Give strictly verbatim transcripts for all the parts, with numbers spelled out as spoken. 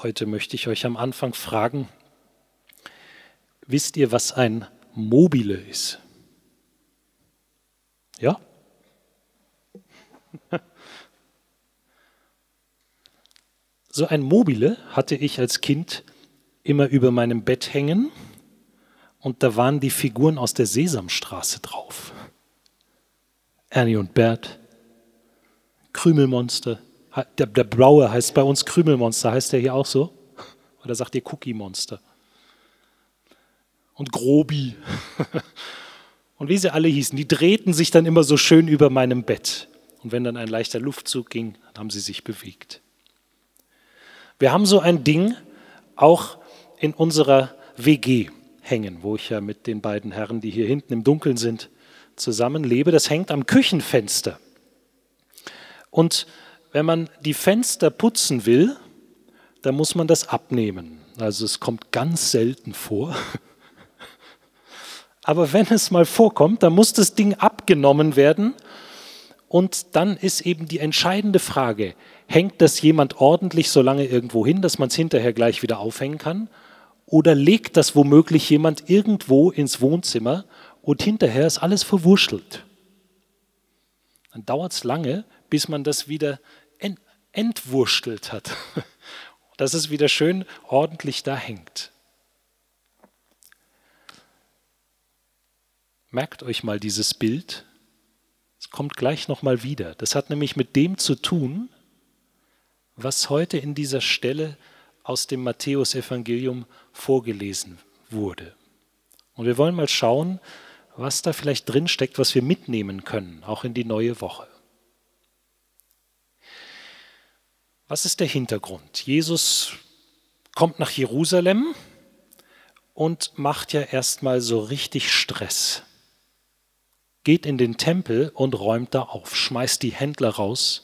Heute möchte ich euch am Anfang fragen, wisst ihr, was ein Mobile ist? Ja? So ein Mobile hatte ich als Kind immer über meinem Bett hängen und da waren die Figuren aus der Sesamstraße drauf. Ernie und Bert, Krümelmonster. Der, der Blaue heißt bei uns Krümelmonster, heißt der hier auch so? Oder sagt ihr Cookie Monster? Und Grobi. Und wie sie alle hießen, die drehten sich dann immer so schön über meinem Bett. Und wenn dann ein leichter Luftzug ging, dann haben sie sich bewegt. Wir haben so ein Ding auch in unserer W G hängen, wo ich ja mit den beiden Herren, die hier hinten im Dunkeln sind, zusammenlebe. Das hängt am Küchenfenster. Und wenn man die Fenster putzen will, dann muss man das abnehmen. Also es kommt ganz selten vor. Aber wenn es mal vorkommt, dann muss das Ding abgenommen werden. Und dann ist eben die entscheidende Frage, hängt das jemand ordentlich so lange irgendwo hin, dass man es hinterher gleich wieder aufhängen kann? Oder legt das womöglich jemand irgendwo ins Wohnzimmer und hinterher ist alles verwurschtelt? Dann dauert es lange, bis man das wieder ent- entwurstelt hat, dass es wieder schön ordentlich da hängt. Merkt euch mal dieses Bild. Es kommt gleich nochmal wieder. Das hat nämlich mit dem zu tun, was heute in dieser Stelle aus dem Matthäusevangelium vorgelesen wurde. Und wir wollen mal schauen, was da vielleicht drin steckt, was wir mitnehmen können, auch in die neue Woche. Was ist der Hintergrund? Jesus kommt nach Jerusalem und macht ja erstmal so richtig Stress. Geht in den Tempel und räumt da auf, schmeißt die Händler raus.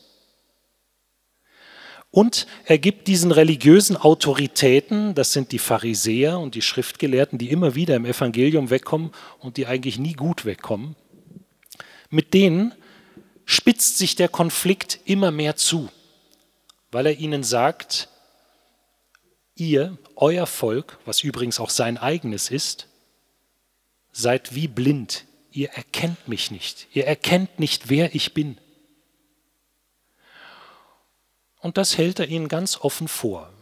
Und er gibt diesen religiösen Autoritäten, das sind die Pharisäer und die Schriftgelehrten, die immer wieder im Evangelium wegkommen und die eigentlich nie gut wegkommen, mit denen spitzt sich der Konflikt immer mehr zu, weil er ihnen sagt, ihr, euer Volk, was übrigens auch sein eigenes ist, seid wie blind, ihr erkennt mich nicht, ihr erkennt nicht, wer ich bin. Und das hält er ihnen ganz offen vor.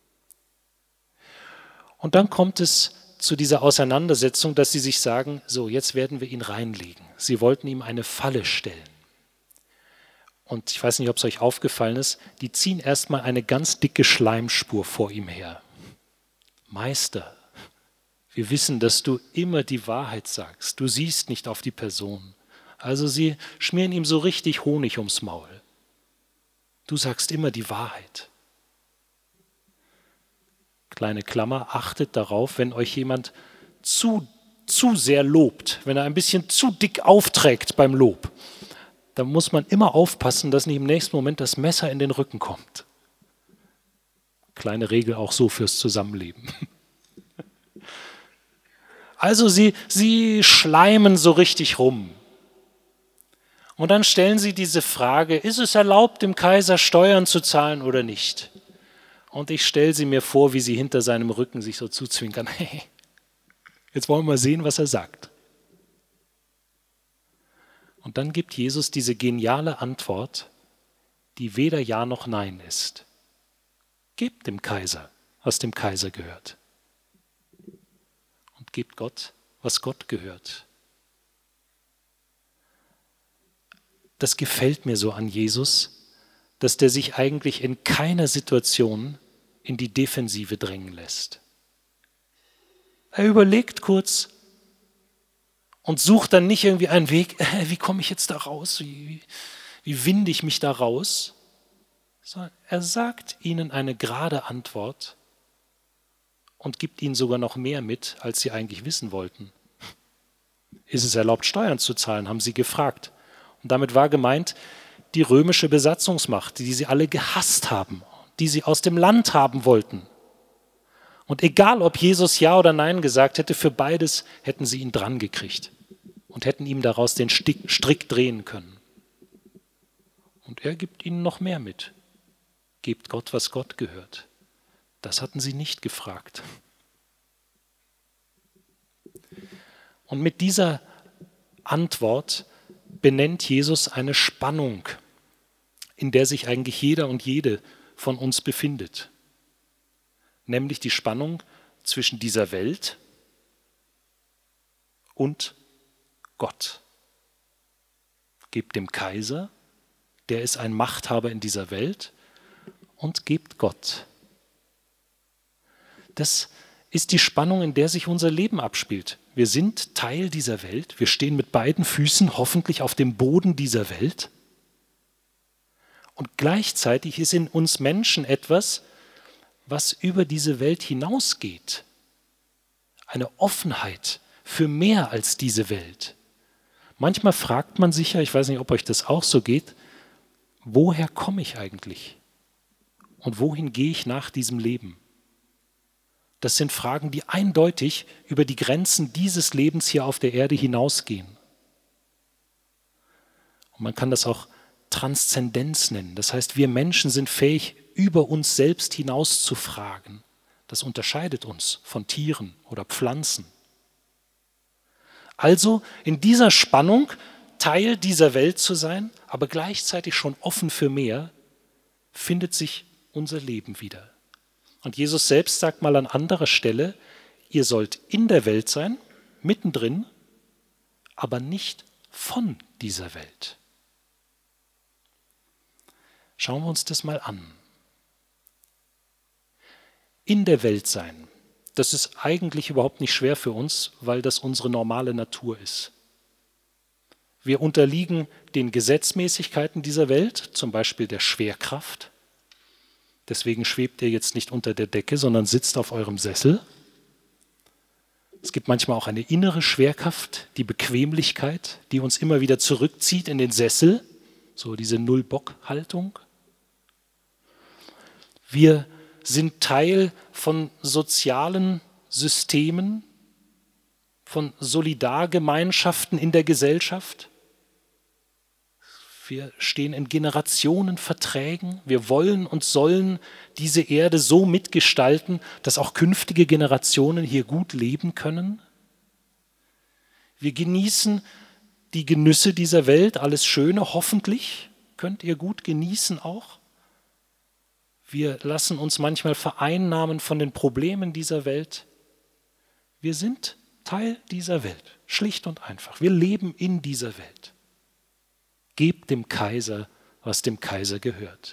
Und dann kommt es zu dieser Auseinandersetzung, dass sie sich sagen, so, jetzt werden wir ihn reinlegen. Sie wollten ihm eine Falle stellen. Und ich weiß nicht, ob es euch aufgefallen ist, die ziehen erstmal eine ganz dicke Schleimspur vor ihm her. Meister, wir wissen, dass du immer die Wahrheit sagst. Du siehst nicht auf die Person. Also sie schmieren ihm so richtig Honig ums Maul. Du sagst immer die Wahrheit. Kleine Klammer, achtet darauf, wenn euch jemand zu, zu sehr lobt, wenn er ein bisschen zu dick aufträgt beim Lob, dann muss man immer aufpassen, dass nicht im nächsten Moment das Messer in den Rücken kommt. Kleine Regel auch so fürs Zusammenleben. Also sie, sie schleimen so richtig rum. Und dann stellen sie diese Frage, ist es erlaubt, dem Kaiser Steuern zu zahlen oder nicht? Und ich stelle sie mir vor, wie sie hinter seinem Rücken sich so zuzwinkern. Hey, jetzt wollen wir mal sehen, was er sagt. Und dann gibt Jesus diese geniale Antwort, die weder Ja noch Nein ist. Gebt dem Kaiser, was dem Kaiser gehört. Und gebt Gott, was Gott gehört. Das gefällt mir so an Jesus, dass der sich eigentlich in keiner Situation in die Defensive drängen lässt. Er überlegt kurz und sucht dann nicht irgendwie einen Weg, äh, wie komme ich jetzt da raus, wie, wie, wie winde ich mich da raus, sondern er sagt ihnen eine gerade Antwort und gibt ihnen sogar noch mehr mit, als sie eigentlich wissen wollten. Ist es erlaubt, Steuern zu zahlen, haben sie gefragt. Und damit war gemeint die römische Besatzungsmacht, die sie alle gehasst haben, die sie aus dem Land haben wollten. Und egal, ob Jesus Ja oder Nein gesagt hätte, für beides hätten sie ihn dran gekriegt und hätten ihm daraus den Strick drehen können. Und er gibt ihnen noch mehr mit. Gebt Gott, was Gott gehört. Das hatten sie nicht gefragt. Und mit dieser Antwort benennt Jesus eine Spannung, in der sich eigentlich jeder und jede von uns befindet. Nämlich die Spannung zwischen dieser Welt und Gott. Gebt dem Kaiser, der ist ein Machthaber in dieser Welt, und gebt Gott. Das ist die Spannung, in der sich unser Leben abspielt. Wir sind Teil dieser Welt, wir stehen mit beiden Füßen hoffentlich auf dem Boden dieser Welt. Und gleichzeitig ist in uns Menschen etwas, was über diese Welt hinausgeht. Eine Offenheit für mehr als diese Welt. Manchmal fragt man sich ja, ich weiß nicht, ob euch das auch so geht, woher komme ich eigentlich? Und wohin gehe ich nach diesem Leben? Das sind Fragen, die eindeutig über die Grenzen dieses Lebens hier auf der Erde hinausgehen. Und man kann das auch Transzendenz nennen. Das heißt, wir Menschen sind fähig, über uns selbst hinaus zu fragen. Das unterscheidet uns von Tieren oder Pflanzen. Also in dieser Spannung, Teil dieser Welt zu sein, aber gleichzeitig schon offen für mehr, findet sich unser Leben wieder. Und Jesus selbst sagt mal an anderer Stelle, ihr sollt in der Welt sein, mittendrin, aber nicht von dieser Welt. Schauen wir uns das mal an. In der Welt sein, das ist eigentlich überhaupt nicht schwer für uns, weil das unsere normale Natur ist. Wir unterliegen den Gesetzmäßigkeiten dieser Welt, zum Beispiel der Schwerkraft. Deswegen schwebt ihr jetzt nicht unter der Decke, sondern sitzt auf eurem Sessel. Es gibt manchmal auch eine innere Schwerkraft, die Bequemlichkeit, die uns immer wieder zurückzieht in den Sessel, so diese Null-Bock-Haltung. Wir sind Teil von sozialen Systemen, von Solidargemeinschaften in der Gesellschaft. Wir stehen in Generationenverträgen. Wir wollen und sollen diese Erde so mitgestalten, dass auch künftige Generationen hier gut leben können. Wir genießen die Genüsse dieser Welt, alles Schöne, hoffentlich könnt ihr gut genießen auch. Wir lassen uns manchmal vereinnahmen von den Problemen dieser Welt. Wir sind Teil dieser Welt, schlicht und einfach. Wir leben in dieser Welt. Gebt dem Kaiser, was dem Kaiser gehört.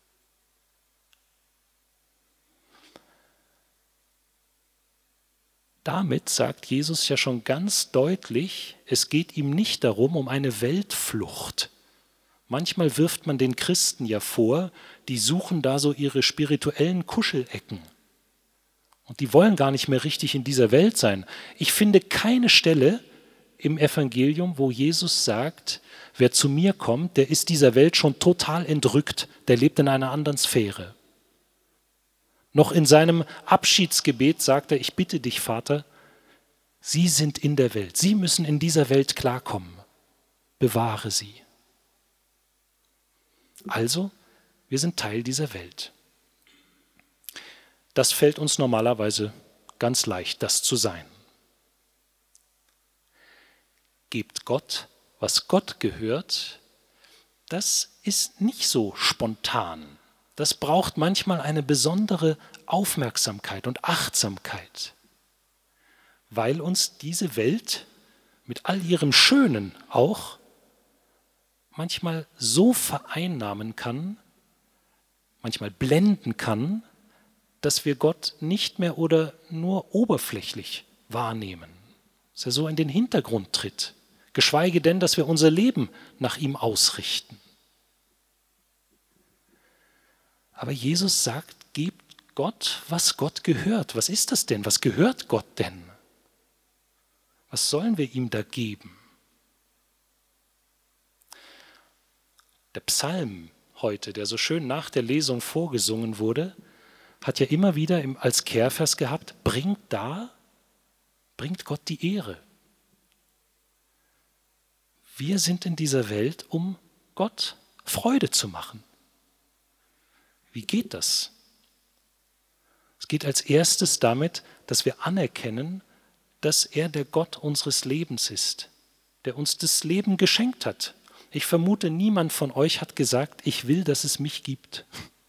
Damit sagt Jesus ja schon ganz deutlich, es geht ihm nicht darum, um eine Weltflucht. Manchmal wirft man den Christen ja vor, die suchen da so ihre spirituellen Kuschelecken. Und die wollen gar nicht mehr richtig in dieser Welt sein. Ich finde keine Stelle im Evangelium, wo Jesus sagt, wer zu mir kommt, der ist dieser Welt schon total entrückt, der lebt in einer anderen Sphäre. Noch in seinem Abschiedsgebet sagt er, ich bitte dich, Vater, Sie sind in der Welt, Sie müssen in dieser Welt klarkommen, bewahre sie. Also, wir sind Teil dieser Welt. Das fällt uns normalerweise ganz leicht, das zu sein. Gebt Gott, was Gott gehört, das ist nicht so spontan. Das braucht manchmal eine besondere Aufmerksamkeit und Achtsamkeit, weil uns diese Welt mit all ihrem Schönen auch manchmal so vereinnahmen kann, manchmal blenden kann, dass wir Gott nicht mehr oder nur oberflächlich wahrnehmen, dass er so in den Hintergrund tritt, geschweige denn, dass wir unser Leben nach ihm ausrichten. Aber Jesus sagt, gebt Gott, was Gott gehört. Was ist das denn? Was gehört Gott denn? Was sollen wir ihm da geben? Der Psalm heute, der so schön nach der Lesung vorgesungen wurde, hat ja immer wieder als Kehrvers gehabt, bringt da, bringt Gott die Ehre. Wir sind in dieser Welt, um Gott Freude zu machen. Wie geht das? geht als erstes damit, dass wir anerkennen, dass er der Gott unseres Lebens ist, der uns das Leben geschenkt hat. Ich vermute, niemand von euch hat gesagt, ich will, dass es mich gibt.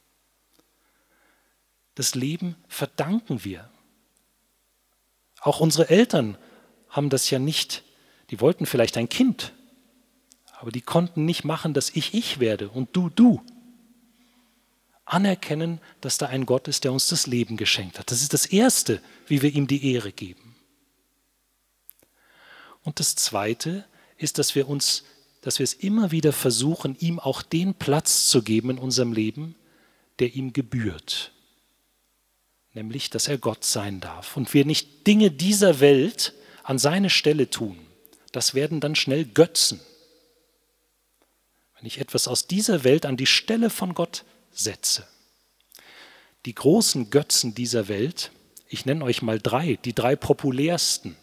Das Leben verdanken wir. Auch unsere Eltern haben das ja nicht, die wollten vielleicht ein Kind, aber die konnten nicht machen, dass ich ich werde und du du. Anerkennen, dass da ein Gott ist, der uns das Leben geschenkt hat. Das ist das Erste, wie wir ihm die Ehre geben. Und das Zweite ist, dass wir uns, dass wir es immer wieder versuchen, ihm auch den Platz zu geben in unserem Leben, der ihm gebührt. Nämlich, dass er Gott sein darf. Und wir nicht Dinge dieser Welt an seine Stelle tun. Das werden dann schnell Götzen. Wenn ich etwas aus dieser Welt an die Stelle von Gott setze. Die großen Götzen dieser Welt, ich nenne euch mal drei, die drei populärsten.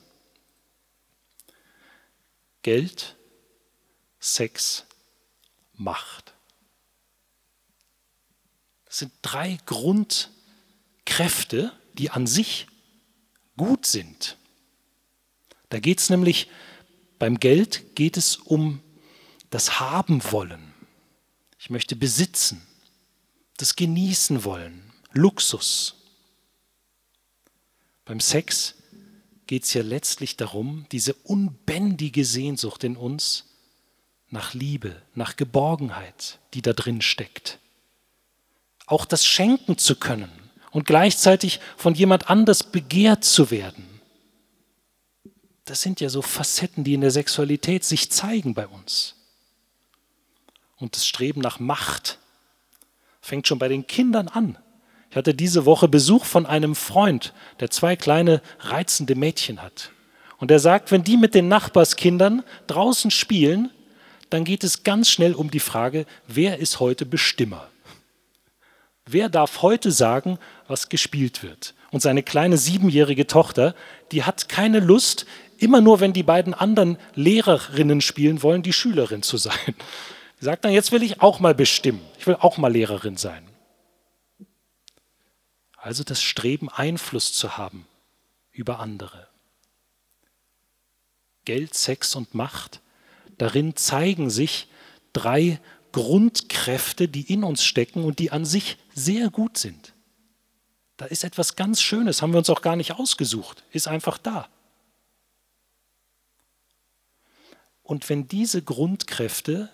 Geld, Sex, Macht. Das sind drei Grundkräfte, die an sich gut sind. Da geht es nämlich, beim Geld geht es um das Haben wollen. Ich möchte besitzen, das Genießen wollen, Luxus. Beim Sex geht es ja letztlich darum, diese unbändige Sehnsucht in uns nach Liebe, nach Geborgenheit, die da drin steckt. Auch das schenken zu können und gleichzeitig von jemand anders begehrt zu werden. Das sind ja so Facetten, die in der Sexualität sich zeigen bei uns. Und das Streben nach Macht fängt schon bei den Kindern an. Ich hatte diese Woche Besuch von einem Freund, der zwei kleine reizende Mädchen hat. Und er sagt, wenn die mit den Nachbarskindern draußen spielen, dann geht es ganz schnell um die Frage, wer ist heute Bestimmer? Wer darf heute sagen, was gespielt wird? Und seine kleine siebenjährige Tochter, die hat keine Lust, immer nur, wenn die beiden anderen Lehrerinnen spielen wollen, die Schülerin zu sein. Die sagt dann, jetzt will ich auch mal bestimmen. Ich will auch mal Lehrerin sein. Also das Streben, Einfluss zu haben über andere. Geld, Sex und Macht, darin zeigen sich drei Grundkräfte, die in uns stecken und die an sich sehr gut sind. Da ist etwas ganz Schönes, haben wir uns auch gar nicht ausgesucht, ist einfach da. Und wenn diese Grundkräfte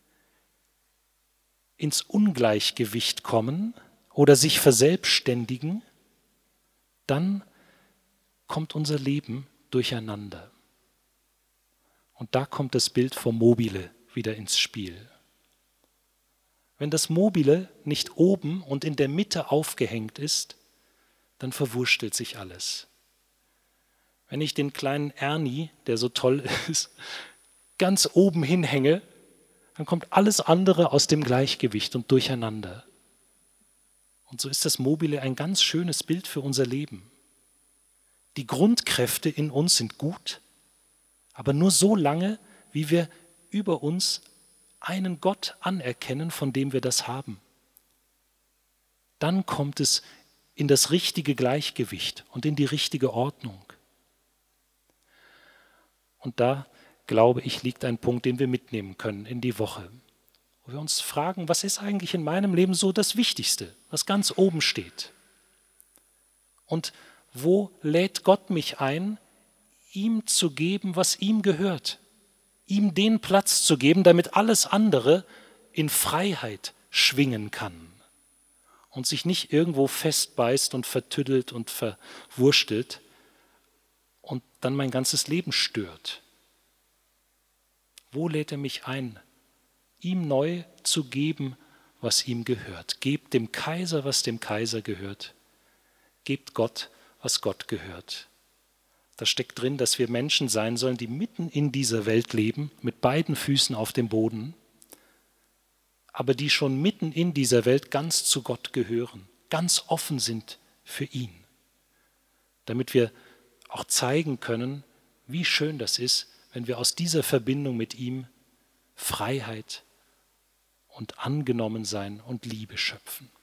ins Ungleichgewicht kommen oder sich verselbstständigen, dann kommt unser Leben durcheinander. Und da kommt das Bild vom Mobile wieder ins Spiel. Wenn das Mobile nicht oben und in der Mitte aufgehängt ist, dann verwurstelt sich alles. Wenn ich den kleinen Ernie, der so toll ist, ganz oben hinhänge, dann kommt alles andere aus dem Gleichgewicht und durcheinander. Und so ist das Mobile ein ganz schönes Bild für unser Leben. Die Grundkräfte in uns sind gut, aber nur so lange, wie wir über uns einen Gott anerkennen, von dem wir das haben. Dann kommt es in das richtige Gleichgewicht und in die richtige Ordnung. Und da, glaube ich, liegt ein Punkt, den wir mitnehmen können in die Woche. Wo wir uns fragen, was ist eigentlich in meinem Leben so das Wichtigste, was ganz oben steht? Und wo lädt Gott mich ein, ihm zu geben, was ihm gehört? Ihm den Platz zu geben, damit alles andere in Freiheit schwingen kann und sich nicht irgendwo festbeißt und vertüddelt und verwurstelt und dann mein ganzes Leben stört. Wo lädt er mich ein, ihm neu zu geben, was ihm gehört? Gebt dem Kaiser, was dem Kaiser gehört. Gebt Gott, was Gott gehört. Da steckt drin, dass wir Menschen sein sollen, die mitten in dieser Welt leben, mit beiden Füßen auf dem Boden, aber die schon mitten in dieser Welt ganz zu Gott gehören, ganz offen sind für ihn, damit wir auch zeigen können, wie schön das ist, wenn wir aus dieser Verbindung mit ihm Freiheit und Angenommensein und Liebe schöpfen.